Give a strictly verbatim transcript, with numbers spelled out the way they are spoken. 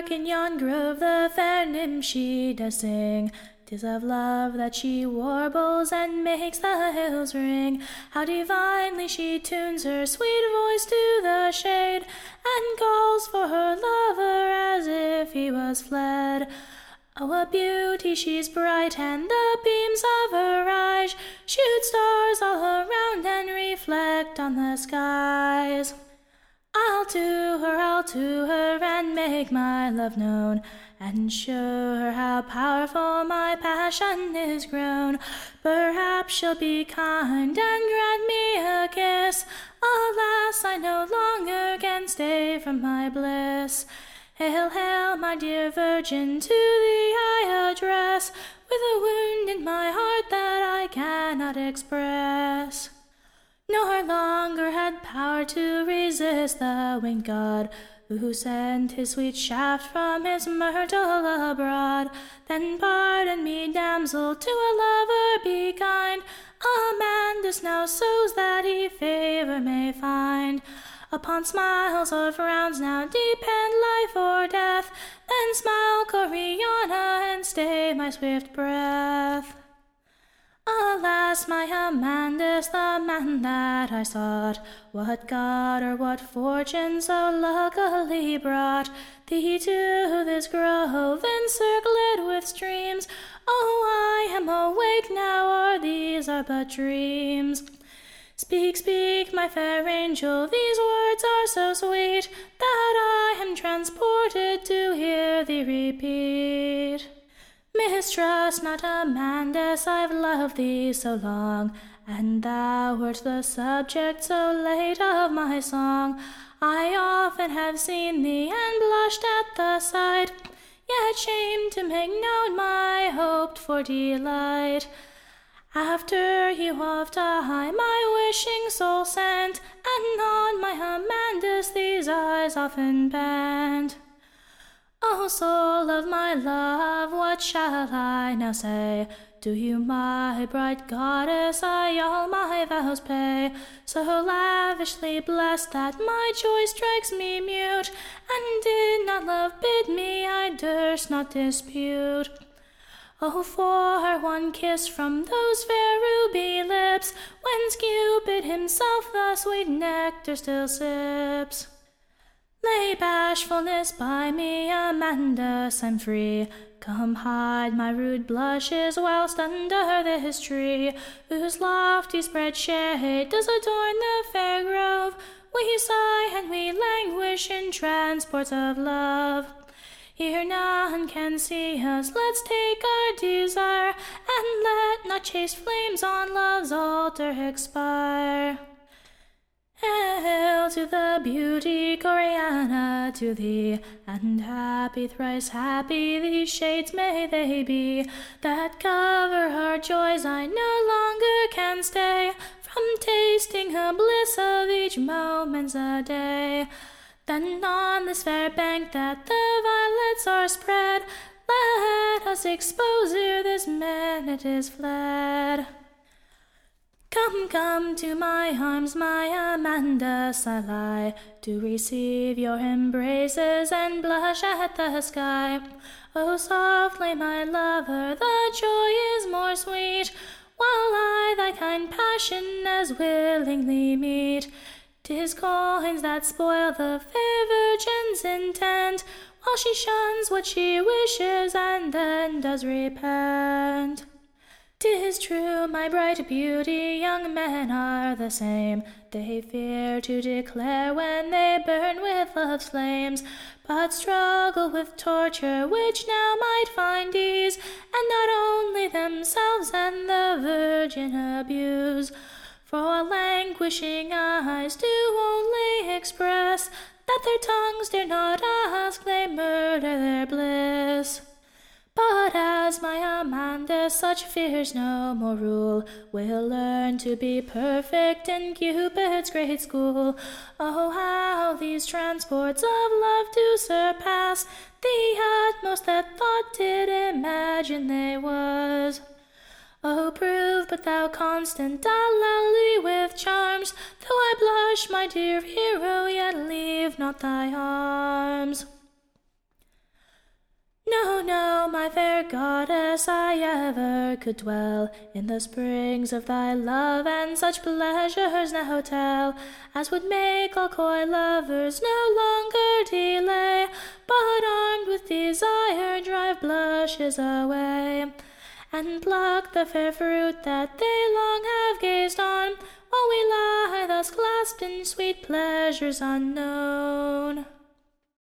park in yon grove the fair nymph she does sing. 'Tis of love that she warbles and makes the hills ring. How divinely she tunes her sweet voice to the shade, and calls for her lover as if he was fled. Oh, a beauty she's bright, and the beams of her eyes shoot stars all around and reflect on the skies. I'll to her, I'll to her, and make my love known, and show her how powerful my passion is grown. Perhaps she'll be kind and grant me a kiss. Alas, I no longer can stay from my bliss. Hail, hail, my dear virgin, to thee I address, with a wound in my heart that I cannot express. Nor longer had power to resist the winged god, who sent his sweet shaft from his myrtle abroad. Then pardon me, damsel, to a lover be kind. Amandus now sows that he favor may find. Upon smiles or frowns now depend life or death. Then smile, Coriana, and stay my swift breath. Alas, my Amandus, the man that I sought, what god or what fortune so luckily brought thee to this grove encircled with streams? Oh, I am awake now, or these are but dreams. Speak, speak, my fair angel, these words are so sweet that I am transported to hear thee repeat. Mistrust not, Amandus, I've loved thee so long, and thou wert the subject so late of my song. I often have seen thee and blushed at the sight, yet shamed to make known my hoped for delight. After you oft I my wishing soul sent, and on my Amandus these eyes often bent. O soul of my love, what shall I now say? To you, my bright goddess, I all my vows pay, so lavishly blessed that my joy strikes me mute, and did not love bid me, I durst not dispute. Oh, for one kiss from those fair ruby lips, whence Cupid himself the sweet nectar still sips. Lay bashfulness by me, Amandus, I'm free. Come hide my rude blushes whilst under this tree, whose lofty spread shade does adorn the fair grove. We sigh and we languish in transports of love. Here none can see us, let's take our desire, and let not chaste flames on love's altar expire. Hail to the beauty, Coriana, to thee, and happy, thrice happy, these shades may they be, that cover our joys I no longer can stay, from tasting the bliss of each moment's a day. Then on this fair bank that the violets are spread, let us expose ere this minute is fled. Come, come to my arms, my Amandus, I lie, to receive your embraces and blush at the sky. Oh, softly, my lover, the joy is more sweet, while I thy kind passion as willingly meet. 'Tis coins that spoil the fair virgin's intent, while she shuns what she wishes and then does repent. 'Tis true, my bright beauty, young men are the same. They fear to declare when they burn with love's flames, but struggle with torture which now might find ease, and not only themselves and the virgin abuse. For languishing eyes do only express that their tongues dare not ask, they murder their bliss. But as my Amandus such fears no more rule, will learn to be perfect in Cupid's great school. Oh, how these transports of love do surpass the utmost that thought did imagine they was. Oh, prove but thou constant, Allally with charms, though I blush, my dear hero, yet leave not thy arms. fair goddess, I ever could dwell in the springs of thy love, and such pleasures now tell as would make all coy lovers no longer delay, but armed with desire drive blushes away, and pluck the fair fruit that they long have gazed on, while we lie thus clasped in sweet pleasures unknown.